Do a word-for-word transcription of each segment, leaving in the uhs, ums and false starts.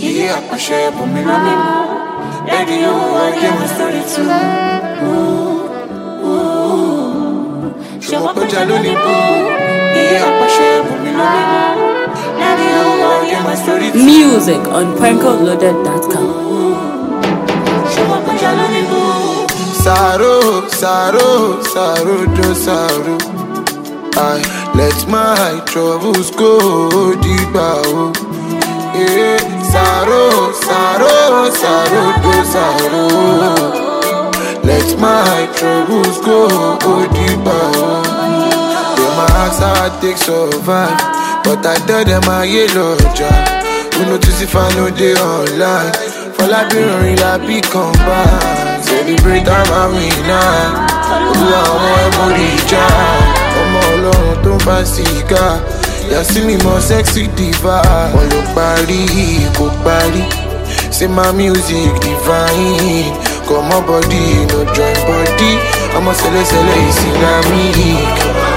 Yeah, I share for me, love me more. Lady, you are getting my story too. Ooh, ooh. Show up with your lollipop. Yeah, I share for me, love me more. Lady, you are getting my story too. Music on Pranko Loaded dot com. Show up with your lollipop. Sorrow, sorrow, sorrow, just sorrow. I let my troubles go deeper. Oh. Yeah, sorrow, sorrow, sorrow, just sorrow. Let my troubles go deeper. Oh. Yeah, my heart's hard take survive, but I tell them I yellow job. Who notice if I know they online? Fall I be running, I be combined. Celebrate I'm a winner. Who I want money job. Ọmọ Ọlọ́run tó ń fa sìgá. Yà sí mi mọ sexy diva. Wọ́n ló parí, kò parí. Say my music divine. Come on body, no join body. Ọmọ sẹlẹ̀sẹlẹ̀ Islamic.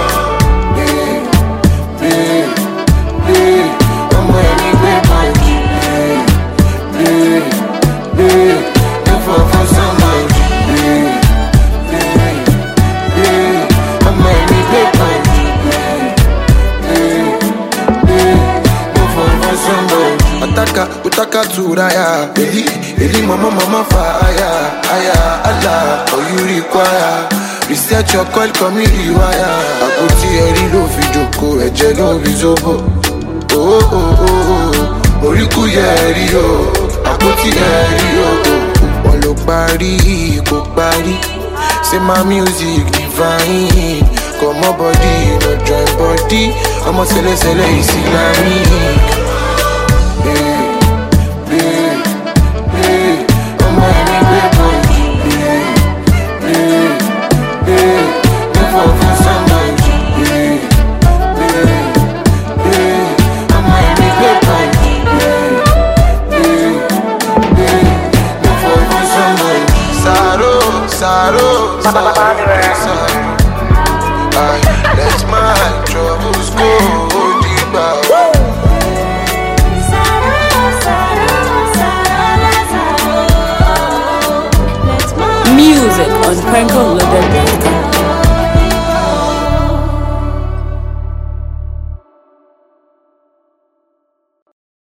Utaka, utaka turaya, Eli, Eli, mama, mama, fire, aya, Allah, all you require. Reset your call, come me rewire. Akuti eri lo fi joko, eje lo bi zobo. Oh, oh, oh, oh, Oriku yeri yo, akuti eri yo. Wọ́n ló parí, kò parí. Say my music divine. Come on body, no join body. Ọmọ sẹlẹ̀sẹlẹ̀ Islamic. Sorrow, sorrow, I let my troubles go deeper. Music on Pranko Loaded.